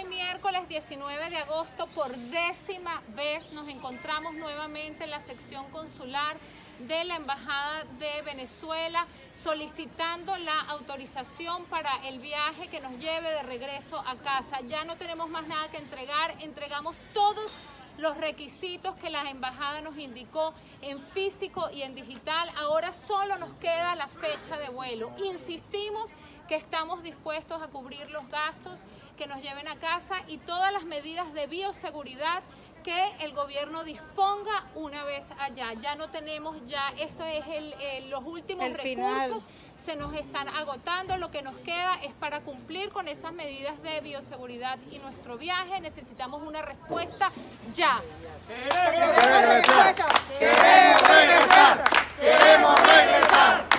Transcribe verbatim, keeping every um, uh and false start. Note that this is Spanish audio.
Hoy miércoles diecinueve de agosto, por décima vez nos encontramos nuevamente en la sección consular de la Embajada de Venezuela solicitando la autorización para el viaje que nos lleve de regreso a casa. Ya no tenemos más nada que entregar, entregamos todos los requisitos que la embajada nos indicó en físico y en digital. Ahora solo nos queda la fecha de vuelo. Insistimos que estamos dispuestos a cubrir los gastos que nos lleven a casa y todas las medidas de bioseguridad que el gobierno disponga una vez allá. Ya no tenemos, ya esto es el, el, los últimos el recursos, final. Se nos están agotando, lo que nos queda es para cumplir con esas medidas de bioseguridad y nuestro viaje necesitamos una respuesta ya. ¡Queremos regresar! ¡Queremos regresar! ¡Queremos regresar!